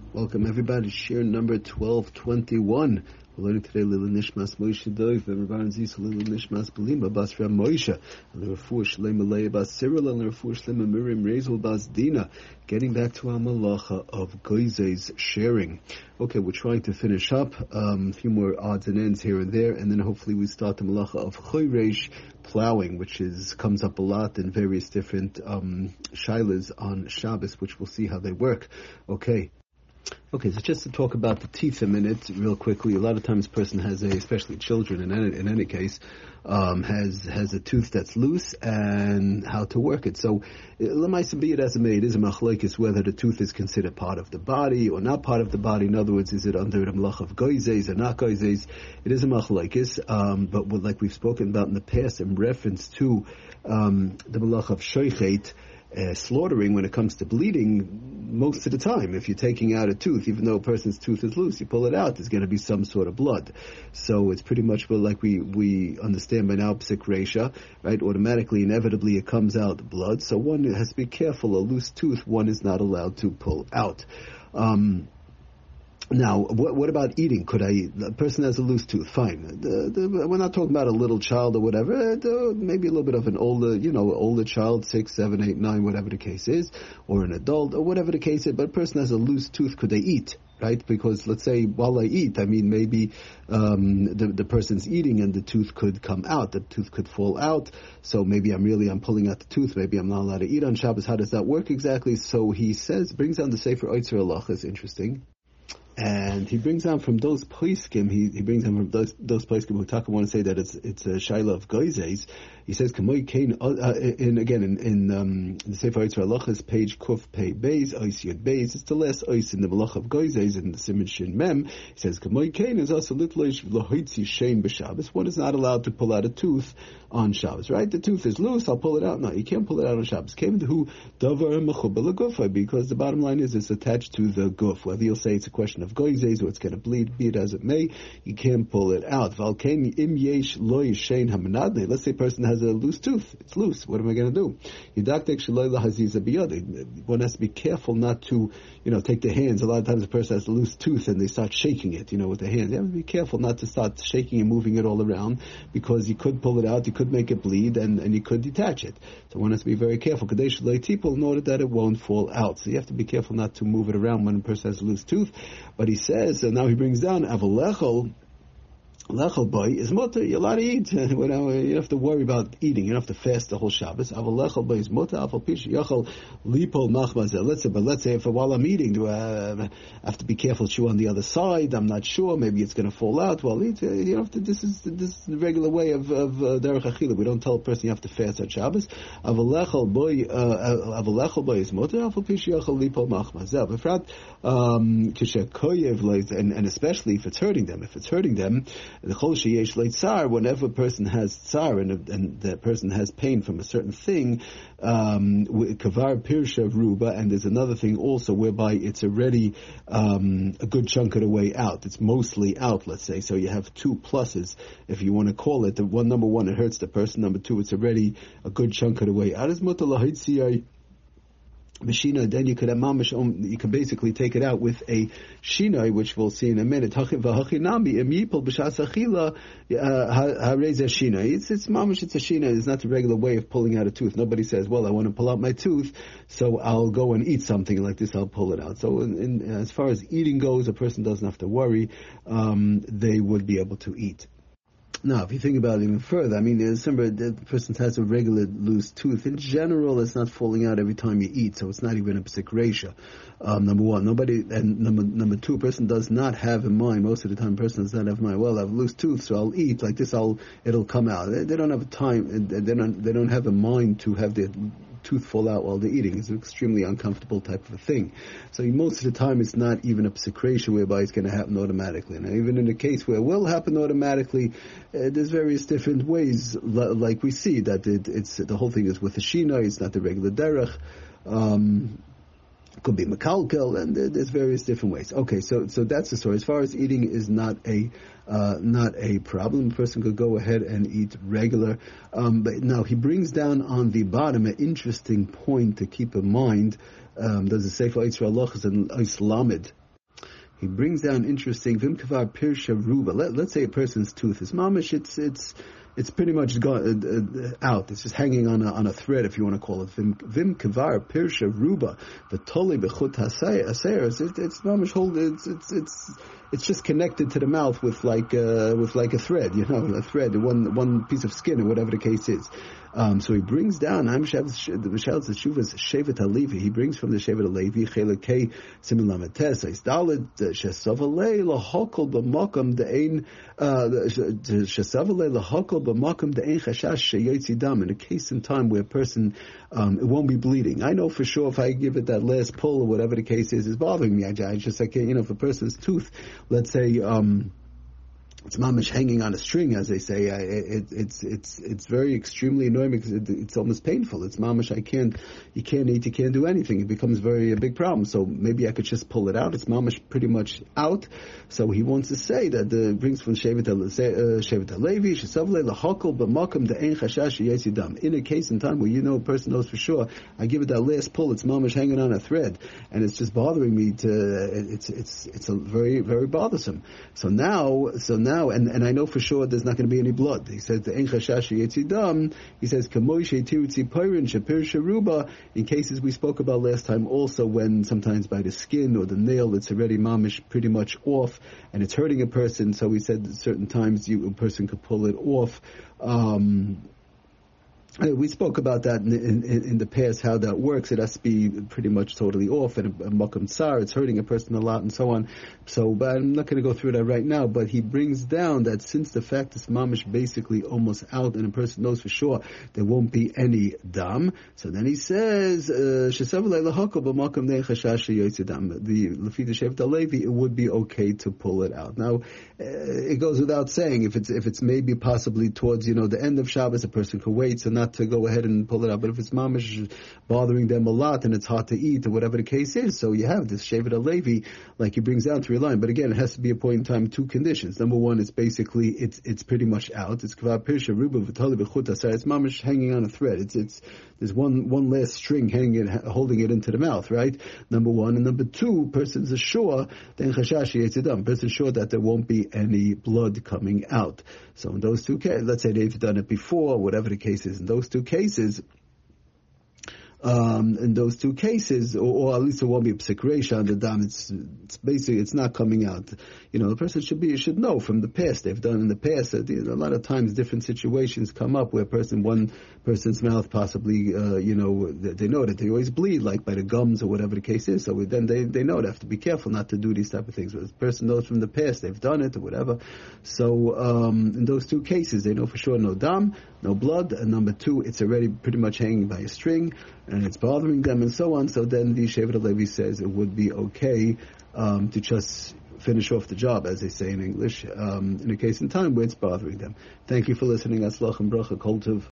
Welcome everybody, share number 1221. We're learning today Lila Nishmas Moshe Dov, and Rabban Zis Lila Nishmas Belima Bas Ram Moshe, and the Refuah Shlema Leah Bas Cyril, and the Refuah Shlema Miriam Rezel Bas Dina. Getting back to our malacha of Goizes sharing. Okay, we're trying to finish up a few more odds and ends here and there, and then hopefully we start the malacha of Choyresh plowing, which comes up a lot in various different shilas on Shabbos, which we'll see how they work. Okay, so just to talk about the teeth a minute, real quickly. A lot of times, a person has especially children, in any case, has a tooth that's loose, and how to work it. So, l'maisa be it as it may, it is a machlokes whether the tooth is considered part of the body or not part of the body. In other words, is it under the malach of goizes or not goizes? It is a machlokes, but like we've spoken about in the past, in reference to the malach of shoichet. Slaughtering, when it comes to bleeding, most of the time, if you're taking out a tooth, even though a person's tooth is loose, you pull it out, there's going to be some sort of blood. So it's pretty much like we understand by now, psik resha, right? Automatically, inevitably, it comes out blood. So one has to be careful. A loose tooth, one is not allowed to pull out. Now, what about eating? A person has a loose tooth, fine. We're not talking about a little child or whatever, maybe a little bit of an older child, 6, 7, 8, 9, whatever the case is, or an adult, or whatever the case is, but a person has a loose tooth, could they eat? Right? Because let's say while I eat, maybe the person's eating and the tooth could come out, the tooth could fall out, so maybe I'm pulling out the tooth, maybe I'm not allowed to eat on Shabbos. How does that work exactly? So he brings down the Sefer Oitzer Halacha, is interesting. And he brings down from those poskim, he brings down from those poskim who want to say that it's a shaila of goizes. He says, "Kamoy kain," in the Sefer Oitzer Halacha's page Kuf Pei Beis Ois Yud Beis. It's the last ois in the malach of goizes in the Siman Shin Mem. He says, "Kamoy kain is also litlish lahoitzi shein b'Shabbos." One is not allowed to pull out a tooth on Shabbos, right? The tooth is loose, I'll pull it out. No, you can't pull it out on Shabbos. Came to who davar mechubar legufay, because the bottom line is it's attached to the guf. Whether you'll say it's a question of goizes or it's going to bleed, be it as it may, you can't pull it out. Valkein im yesh lo yishein hamanadne. Let's say a person has a loose tooth. It's loose. What am I going to do? Yidaktek shaloi lahaziza biyad. One has to be careful not to, take the hands. A lot of times a person has a loose tooth and they start shaking it, with their hands. You have to be careful not to start shaking and moving it all around, because you could pull it out, you could make it bleed, and you could detach it. So one has to be very careful. Kadesh shaloi tipul, in order that it won't fall out. So you have to be careful not to move it around when a person has a loose tooth. But he says, and now he brings down avalechol. Lechel boy is mutter. You're allowed to eat. You don't have to worry about eating. You don't have to fast the whole Shabbos. Avalechel boy is mutter. Afal pish yachol lipol machmazel. Let's say if while I'm eating, do I have to be careful? Chew on the other side. I'm not sure. Maybe it's going to fall out. Well, eat. You don't have to. This is the regular way of derech achila. We don't tell a person you have to fast on Shabbos. Avalechel boy is mutter. Afal pish yachol lipol machmazel. Befrat kishakoyev, and especially if it's hurting them. If it's hurting them. The chol sheyesh leitzar, whenever a person has tsar and the person has pain from a certain thing, kavar pirsha ruba, and there's another thing also whereby it's already a good chunk of the way out. It's mostly out, let's say. So you have two pluses, if you want to call it. Number one, it hurts the person. Number two, it's already a good chunk of the way out. Mashina, then you could basically take it out with a shinai, which we'll see in a minute. It's mamish, it's a shinai. It's not the regular way of pulling out a tooth. Nobody says, well, I want to pull out my tooth, so I'll go and eat something like this, I'll pull it out. So as far as eating goes, a person doesn't have to worry. They would be able to eat. Now, if you think about it even further, remember, the person has a regular loose tooth. In general, it's not falling out every time you eat, so it's not even a psik resha. Number one, number two, a person does not have in mind, most of the time, a person does not have in mind, well, I have a loose tooth, so I'll eat like this, it'll come out. They don't have time, they don't have a mind to have their tooth fall out while they're eating. It's an extremely uncomfortable type of a thing. So most of the time it's not even a psik resha whereby it's going to happen automatically. Now even in a case where it will happen automatically, there's various different ways, like we see that it's the whole thing is with the shina, it's not the regular derech. Could be mekalkel, and there's various different ways. Okay, so that's the story. As far as eating is not a problem, a person could go ahead and eat regular. But now he brings down on the bottom an interesting point to keep in mind. There's a Sefer Oitzer Halachos and Ois Lamed. he brings down interesting vim kavar pirsha ruba. Let's say a person's tooth is mamish. It's pretty much gone out. It's just hanging on a thread, if you want to call it. Vim kavar pirsha ruba v'toli bechut haseres. It's mamish hold. It's just connected to the mouth with like a thread, a thread, one piece of skin or whatever the case is. So he brings down the Mishal's Shuvas Shevet HaLevi. He brings from the Shevet HaLevi Chelekei Simin Lametes Dalet Shesavalei Lahokol B'Makam De'ein Shesavalei Lahokol B'Makam De'ein Chashash Sheyotzi Dam. In a case in time where a person it won't be bleeding. I know for sure if I give it that last pull or whatever the case is bothering me. I just like if a person's tooth, let's say. It's mamish hanging on a string, as they say. It's very extremely annoying because it's almost painful. It's mamish. You can't eat, you can't do anything. It becomes a big problem. So maybe I could just pull it out. It's mamish pretty much out. So he wants to say that brings from Shevet HaLevi, Shesavle lahakol b'makam de'ein chashash yetzidam. In a case in time where a person knows for sure, I give it that last pull. It's mamish hanging on a thread, and it's just bothering me. It's a very, very bothersome. So now. And I know for sure there's not going to be any blood. He says the ein chashash yetzidam. He says kamoy she'tirutzi peirin shapir sharuba. In cases we spoke about last time, also when sometimes by the skin or the nail it's already mamish pretty much off and it's hurting a person. So he said at certain times a person could pull it off. We spoke about that in the past, how that works. It has to be pretty much totally off, and a makam tsar, it's hurting a person a lot, and so on. So, but I'm not going to go through that right now, but he brings down that since the fact is mamish basically almost out, and a person knows for sure there won't be any dam, so then he says, it would be okay to pull it out. Now, it goes without saying, if it's maybe possibly towards, the end of Shabbos, a person could wait, so not to go ahead and pull it out. But if it's mamish bothering them a lot and it's hard to eat or whatever the case is, so you have this Shevet HaLevi, like he brings down 3 lines. But again, it has to be a point in time, 2 conditions. Number one, it's basically, it's pretty much out. It's kvar pirsha ruba v'tali b'chut hasar. It's mamish hanging on a thread. There's one last string holding it into the mouth, right? Number one. And number two, person's sure, then chashash yetzidam. Person's sure that there won't be any blood coming out. So in those 2 cases, let's say they've done it before, whatever the case is, in those 2 cases, or at least it won't be a psikresha on the dam. It's basically, it's not coming out. The person should know from the past. They've done in the past that a lot of times different situations come up where one person's mouth possibly, they know that they always bleed, like by the gums or whatever the case is. So then they know they have to be careful not to do these type of things. But the person knows from the past they've done it or whatever. So in those 2 cases, they know for sure no dam, no blood, and number 2, it's already pretty much hanging by a string, and it's bothering them and so on. So then the Shevet HaLevi says it would be okay to just finish off the job, as they say in English, in a case in time where it's bothering them. Thank you for listening. Atzlach and bracha, kol tov.